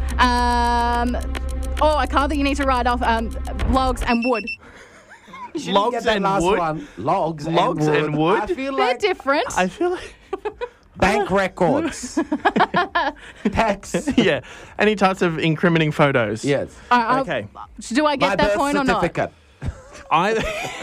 a car that you need to ride off, logs and wood. Logs Get that and last wood. one. Logs and wood? I feel They're like different. I feel like, bank records. Tax. yeah. Any types of incriminating photos. Yes. Okay. Do I My get that birth point or not? certificate. I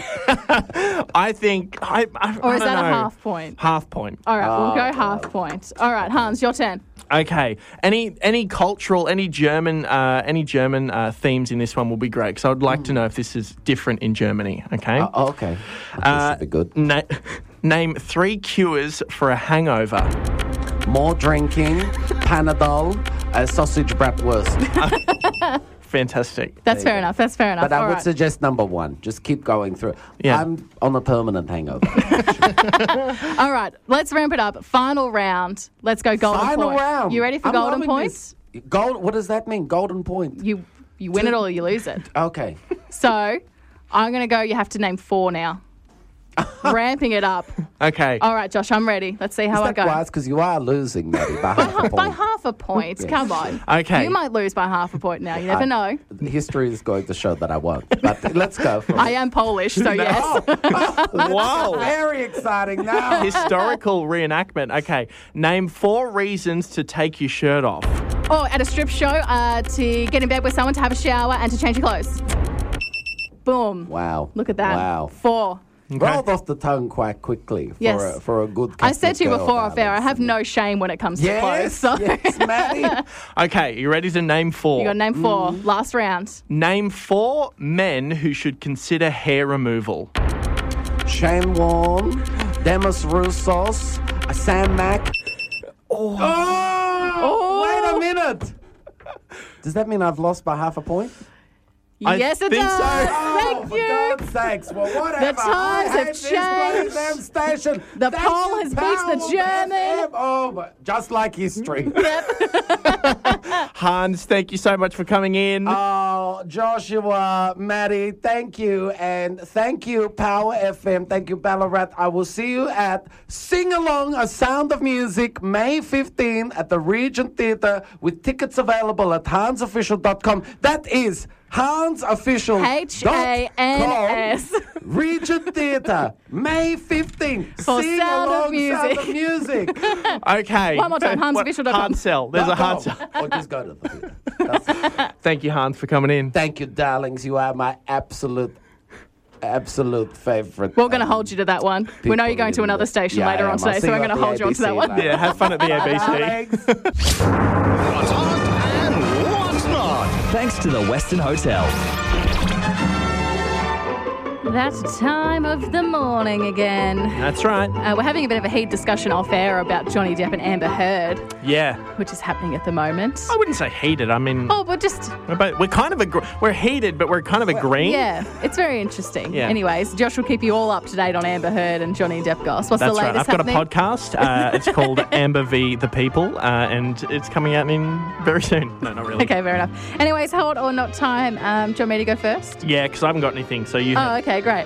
think I Or is don't that a know. half point? Half point. All right, we'll Oh, go half point. All right, Hans, your turn. Okay. Any cultural, any German themes in this one will be great. Because I would like to know if this is different in Germany. Okay. Okay. This should be good. Name 3 cures for a hangover. More drinking, Panadol, sausage bratwurst. Fantastic. That's fair enough. That's fair enough. But I All would right. suggest number 1. Just keep going through. Yeah. I'm on a permanent hangover. All right, let's ramp it up. Final round. Let's go golden Final point. round. You ready for I'm golden loving points? this. Gold. What does that mean? Golden point. You win it or you lose it. Okay. So I'm going to go. You have to name 4 now. Ramping it up. Okay. All right, Josh, I'm ready. Let's see how Is I that go. wise? Because you are losing, Maddie, by half a By point. half a point. Yes. Come on. Okay. You might lose by half a point now. You never know. History is going to show that I won't. But let's go. For I am Polish, so yes. Wow. Very exciting now. Historical reenactment. Okay. Name 4 reasons to take your shirt off. Oh, at a strip show, to get in bed with someone, to have a shower, and to change your clothes. Boom. Wow. Look at that. Wow. 4. Rolled off the tongue quite quickly Yes. for a good I said to you Catholic before girl, off air, I darling. have no shame when it comes to clothes. Yes, So yes, Maddie. Okay. You ready to name 4? you got name 4. Last round. Name 4 men who should consider hair removal. Shane Warne, Demis Roussos, Sam Mack. Oh, wait a minute. Does that mean I've lost by half a point? I Yes, it think does. so. Thank for you. God's sakes. Well, whatever. The times I have hate this bloody changed. damn station. The That's poll has beat the power of German. FM. Oh, but just like history. Hans, thank you so much for coming in. Oh, Joshua, Maddie, thank you. And thank you, Power FM. Thank you, Ballarat. I will see you at Sing Along, A Sound of Music, May 15 at the Regent Theatre with tickets available at hansofficial.com. That is hansofficial.com. HANS. Regent Theatre, May 15. For Sing Sound of Along, Music. Sound of Music. Okay. One more time, What- hansofficial.com. Hard sell. There's a hard sell. Or just go to the theatre. That's it. Thank you, Hans, for coming in. Thank you, darlings. You are my absolute favourite. We're going to hold you to that one. We know you're going to another station later on today, so we're going to hold you on to that one. Yeah, have fun at the ABC. What's hot and what's not? Thanks to the Western Hotel. That time of the morning again. That's right. We're having a bit of a heated discussion off air about Johnny Depp and Amber Heard, Yeah. which is happening at the moment. I wouldn't say heated. I mean, Oh, but just, we're kind of we're heated, but we're kind of agreeing. yeah, it's very interesting. Yeah. Anyways, Josh will keep you all up to date on Amber Heard and Johnny Depp goss. What's That's the right. latest I've got happening? a podcast. It's called Amber v. The People, and it's coming out in very soon. No, not really. Okay, fair enough. Anyways, hot or not time. Do you want me to go first? Yeah, because I haven't got anything, so you... Oh, okay, great.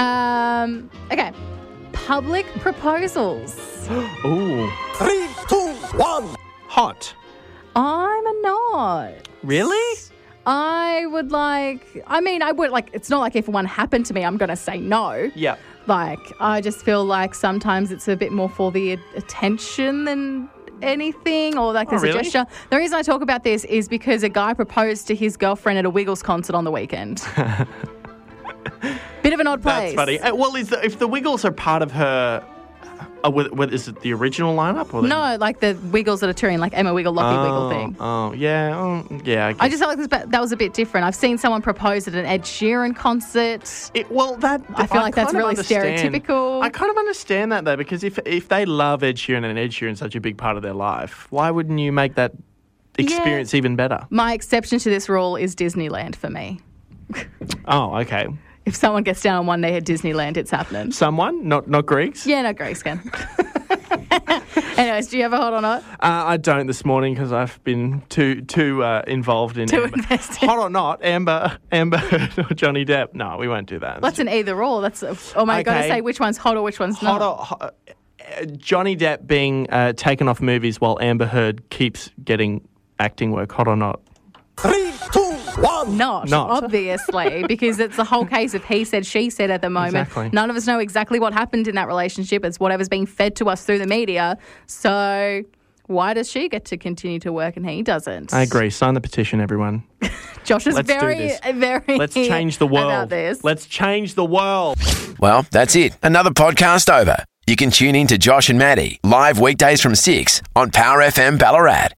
Okay. Public proposals. Ooh. 3, 2, 1. Hot. I'm a not. Really? I would it's not like if one happened to me, I'm going to say no. Yeah. Like, I just feel like sometimes it's a bit more for the attention than anything, or like there's really? a gesture. The reason I talk about this is because a guy proposed to his girlfriend at a Wiggles concert on the weekend. Bit of an odd place. That's funny. Well, if the Wiggles are part of her... is it the original lineup? Or No, like the Wiggles that are touring, like Emma Wiggle, Lockie Wiggle thing. Oh, yeah. Yeah. I just felt like that was a bit different. I've seen someone propose at an Ed Sheeran concert. I feel like that's kind of really understand. stereotypical. I kind of understand that, though, because if they love Ed Sheeran and Ed Sheeran's such a big part of their life, why wouldn't you make that experience even better? My exception to this rule is Disneyland for me. Oh, okay. If someone gets down on one knee at Disneyland, it's happening. Someone? Not Greeks? Yeah, no, Greeks can. Anyways, do you have a hot or not? I don't this morning because I've been too involved in Too Amber. invested. Hot or not, Amber Heard or Johnny Depp? No, we won't do that. That's an either or. Or am I going to Okay. say which one's hot or which one's not? Johnny Depp being taken off movies while Amber Heard keeps getting acting work. Hot or not? 3, 2, 1. Not, obviously, because it's the whole case of he said, she said at the moment. Exactly. None of us know exactly what happened in that relationship. It's whatever's being fed to us through the media. So why does she get to continue to work and he doesn't? I agree. Sign the petition, everyone. Josh is Let's do very, this. very Let's change the world. about this. Let's change the world. Well, that's it. Another podcast over. You can tune in to Josh and Maddie live weekdays from 6 on Power FM Ballarat.